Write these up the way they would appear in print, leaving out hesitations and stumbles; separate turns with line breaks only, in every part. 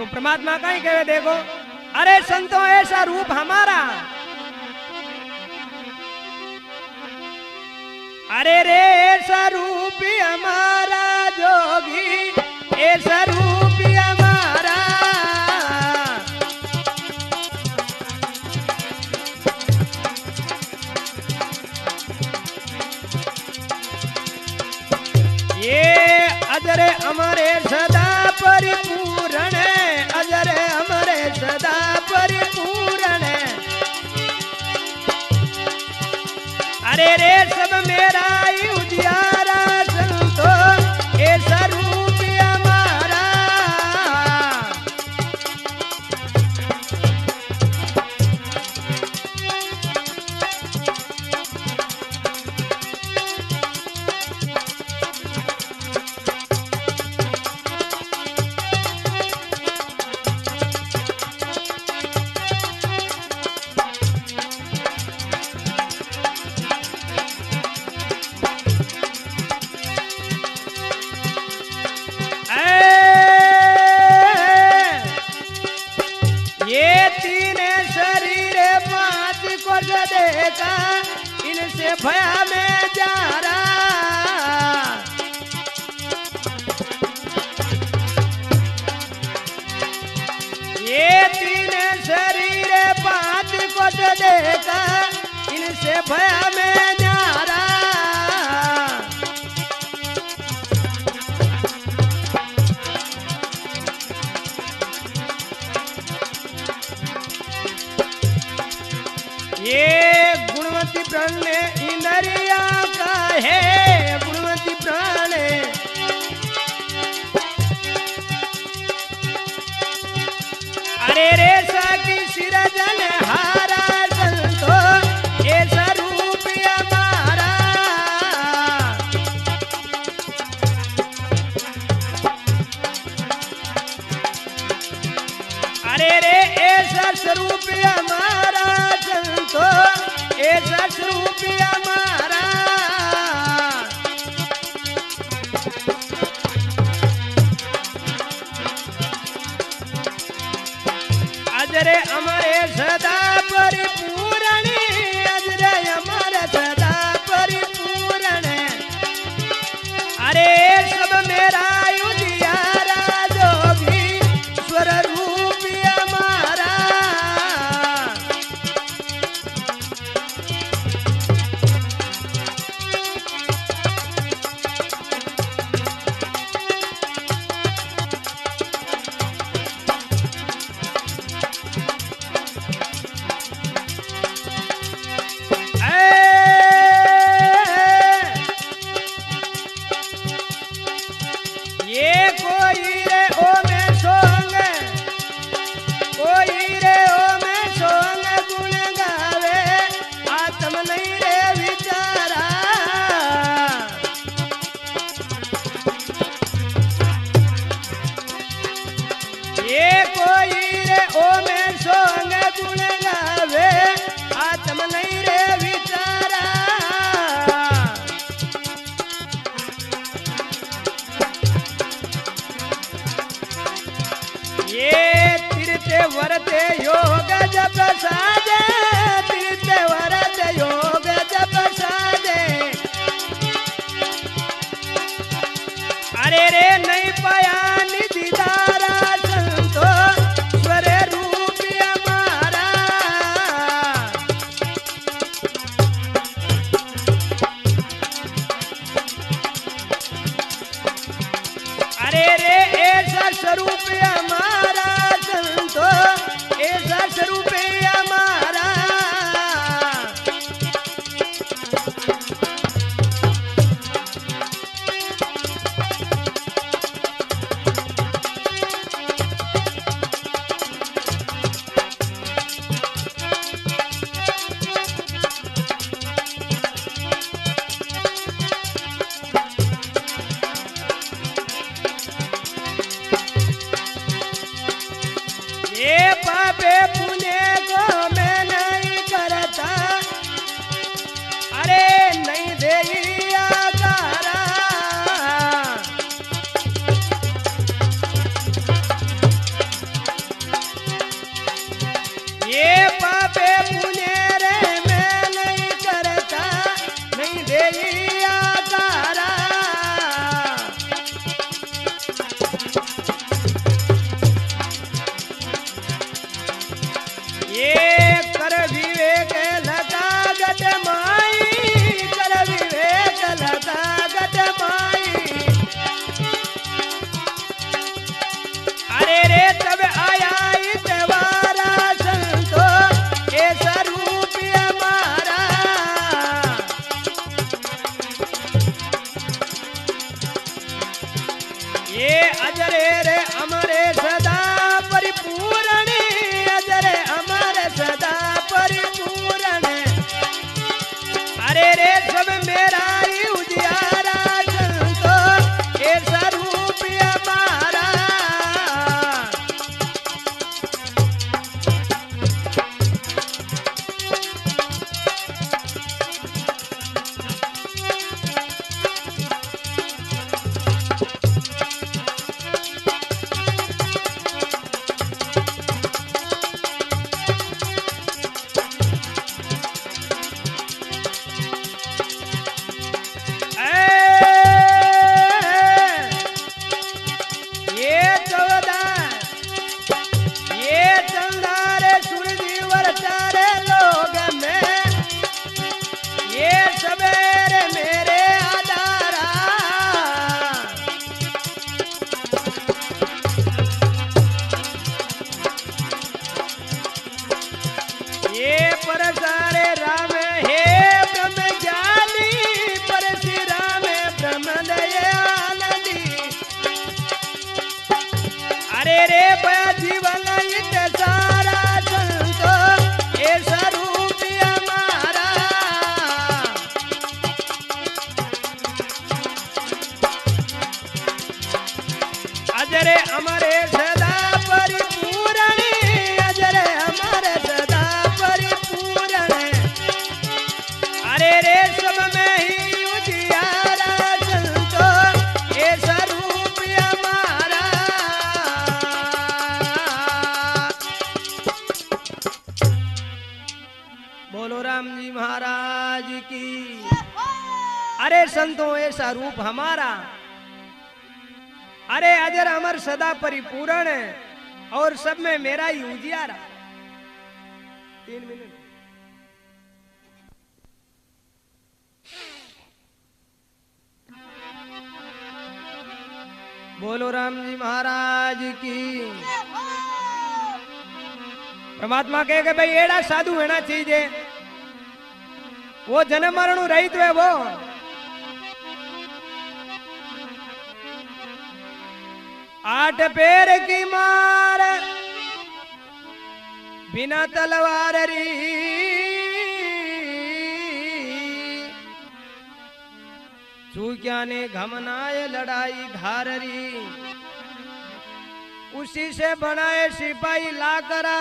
तो परमात्मा कहीं कहे देखो, अरे संतों ऐसा रूप हमारा, अरे रे ऐसा रूप हमारा जोगी, ऐसा रूप हमारा, ये अजर हमारे सदा परिपूर्ण है, अजर हमारे सदा परिपूर्ण है। अरे रे सब मेरा ही उजियारा संतो, ऐसा रूप हमारा, देखा इनसे भया में जा रहा, ये तीन शरीर पांच को देखा इनसे भया में जा रहा। ये गुणवती प्राण इंद्रिया का है, गुणवती प्राण, अरे रेसा की सिरजन हारा संतो, ऐसा रूप हमारा, अरे रे ऐसा स्वरूप हमारा संतो, ऐसा स्वरूप हमारा, अजरे हमारे सदा परिपूर्ण, अजरे हमारे सदा परिपूर्ण, अरे सब मेरा उजियारा जोगी, स्वर रूप हमारा, ये कोई रे ओ में सोंग, कोई रे ओ में सोंग गुण गावे, आत्म नहीं रे विचारा, ये कोई रे ओ में सोंग गुण गावे, आत्म नहीं रे विचारा, ये तीर्थे वरते योग जप साजे, तीर्थे वरते योग जप साजे, अरे रे नहीं पाया निधि दारा संतो, स्वर रूप हमारा, अरे रे ऐसा स्वरूप हमारा संतो, ऐसा स्वरूप हमारा, ये पापे पुण्य को मैं नहीं करता, अरे नहीं देई आकारा, अरे रे सब मेरा ही उजियारा संतो ऐसा रूप हमारा। अजरे हमारे सदा परिपूर्ण, अजरे हमारे सदा परिपूर्ण। अरे रे सब में ही उजियारा संतो ऐसा रूप हमारा। बोलो राम जी महाराज की। अरे संतो ऐसा रूप हमारा, अरे अजर अमर सदा परिपूर्ण और सब में मेरा ही उजियारा। 3 मिनट। बोलो राम जी महाराज की। परमात्मा कहे कि भाई एड़ा साधु होना चाहिए, वो जन्म मरण रहित है वो। आठ पैर की मार बिना तलवार री, चूक्या ने घमनाए लड़ाई धार री। उसी से बनाए सिपाही ला करा,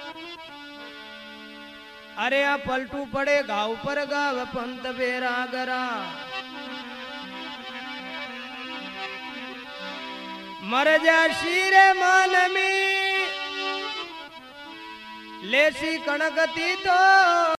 अरे आ पलटू पड़े गाँव पर गाव पंत बेरा गरा। मर जा शीरे मान में लेसी कणकती तो